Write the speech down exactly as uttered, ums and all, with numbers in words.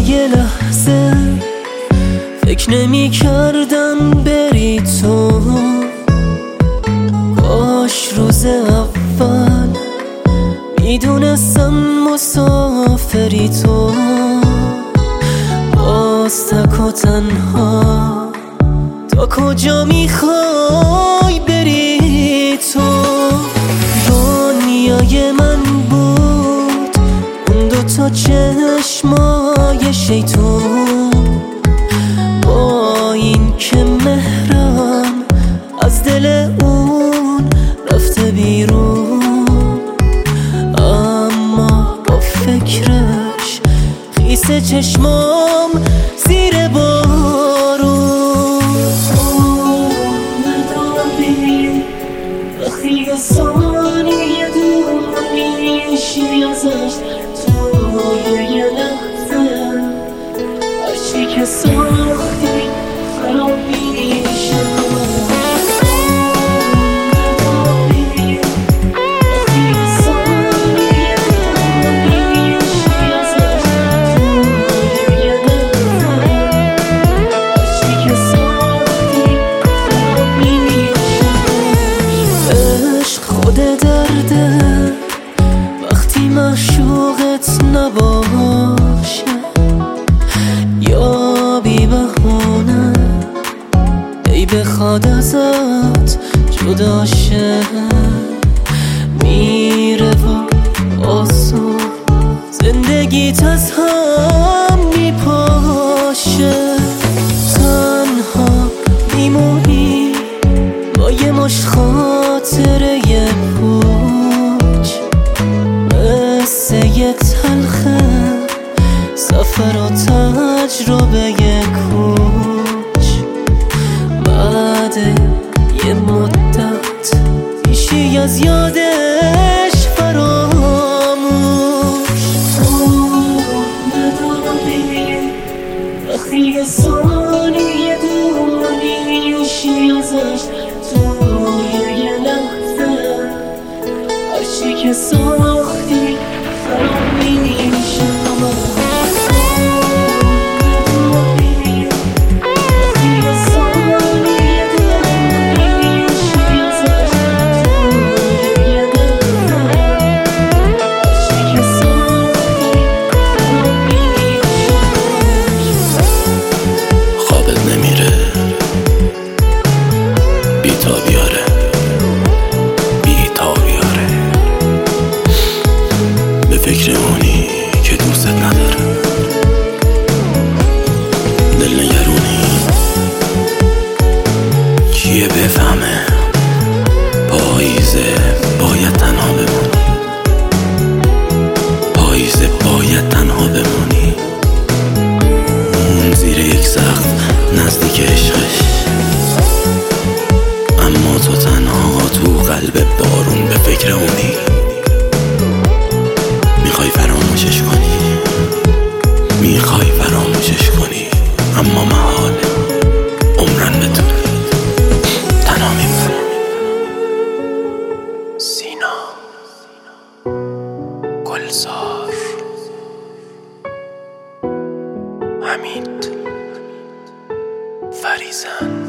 یه لحظه فکر نمی کردم بری تو، کاش روز اول میدونستم مسافری تو. باز تک و تنها تا کجا میخوای بری تو؟ دنیای من بود اون دوتا چشمای شیطون، با این که مهرم از دل اون رفته بیرون، اما با فکرش خیس چشمام زیر بارون. نداری وقتی یه ثانیه دور میشی ازش، توی یه لحظه هرچی که ساختی خراب میشه. وقتی معشوقت نباشه یا بی بهونه ای بخواد ازت جدا شه، میره و آسون زندگیت از هم میپاشه. تنها میمونی با یه مشت خاطره پوچ، قصه تلخه سفر و تجربه کوچ. بعد یه مدت میشی از یادش فراموش. تو نداری وقتی یه ثانیه دور میشی ازش، توی یه لحظه هرچی که ساختی خراب میشه. فکر اونی که دوست نداره، دل نگرونی کیه بفهمه پاییزه باید تنها بمونی، پاییزه باید تنها بمونی. اون زیر یک سقف نزدیک عشقش، اما تو تنها تو قلب بارون به فکر اونی. میخوای فراموشش کنی، میخوای فراموشش کنی، اما محاله، عمرن بدون تنها میمونی. سینا گلزار، حمید فریزن.